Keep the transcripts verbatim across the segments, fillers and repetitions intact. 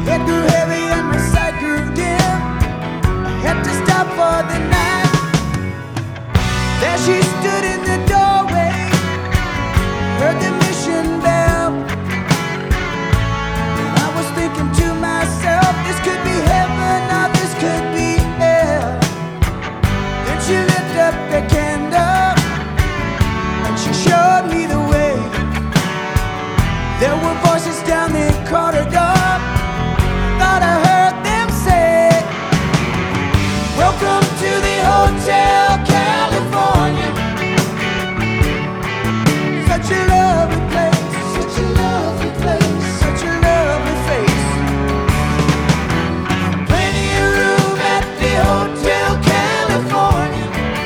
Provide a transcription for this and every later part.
Head grew heavy and my sight grew dim. I had to stop for the night. There she stood in the doorway, heard the mission bell. And I was thinking to myself, this could be heaven or this could be hell. Then she lit up the candle and she showed me the way. There were voices down the corridor. Thought I heard them say, welcome to the Hotel California. Such a lovely place, such a lovely place, such a lovely face. Plenty of room at the Hotel California.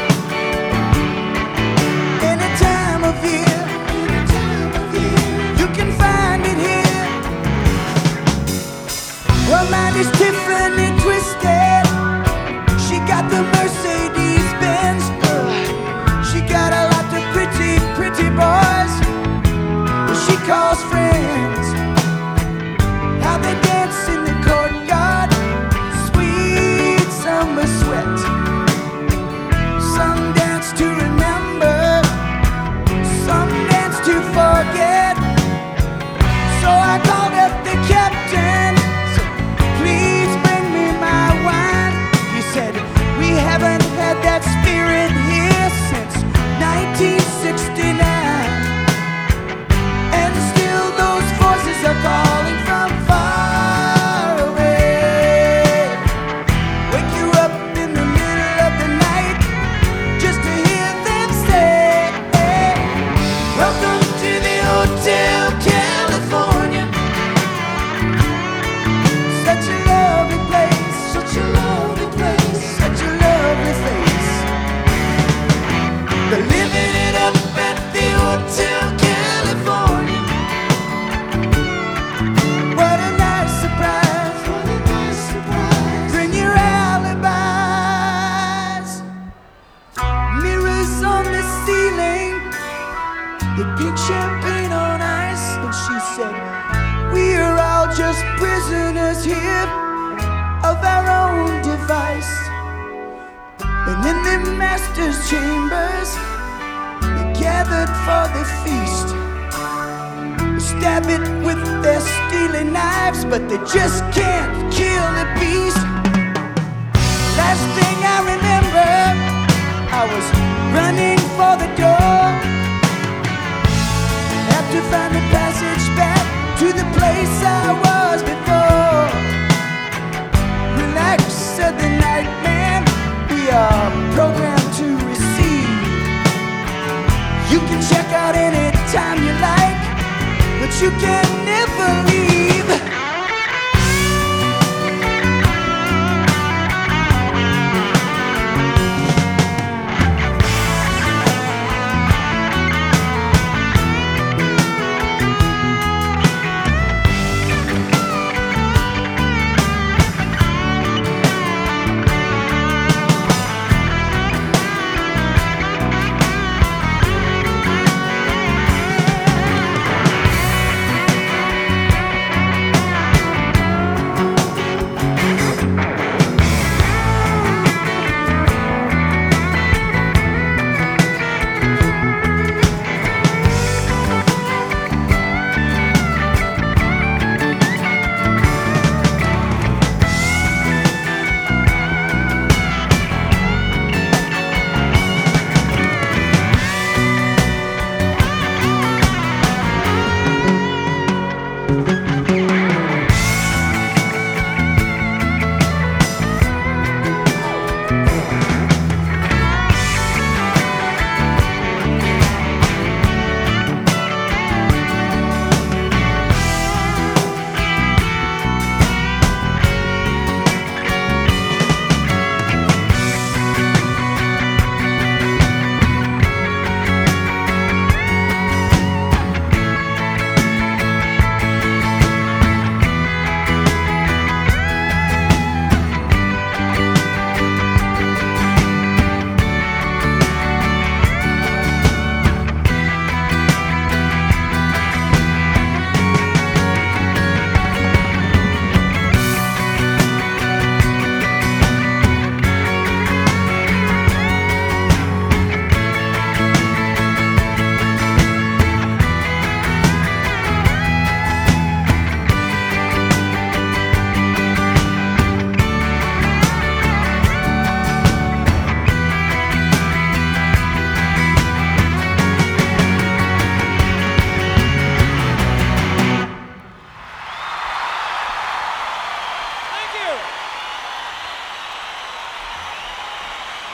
Any time of year, any time of year, you can find it here. Her mind is Tiffany twisted. She got the Mercedes Benz. She got a lot of pretty, pretty boys she calls friends. How they dance in the courtyard, sweet summer sweat. Some dance to remember, some dance to forget. So I called up the captain, said, please bring me my wine. He said, we haven't had that spirit here since nineteen sixty-nine. And still those voices are calling from far away. Wake you up in the middle of the night just to hear them say, welcome to the Hotel California. Such a lovely place, such a lovely place, such a lovely face. They're living it up at the Hotel California. What a nice surprise, what a nice surprise. Bring your alibis. Mirrors on the ceiling, the pink champagne on ice. And she said, we're all just prisoners here of our own device. And in the master's chambers, they gathered for the feast. They stab it with their steely knives, but they just can't kill the beast. Last thing I remember, I was running for the door. Had to find the passage back to the place I was before.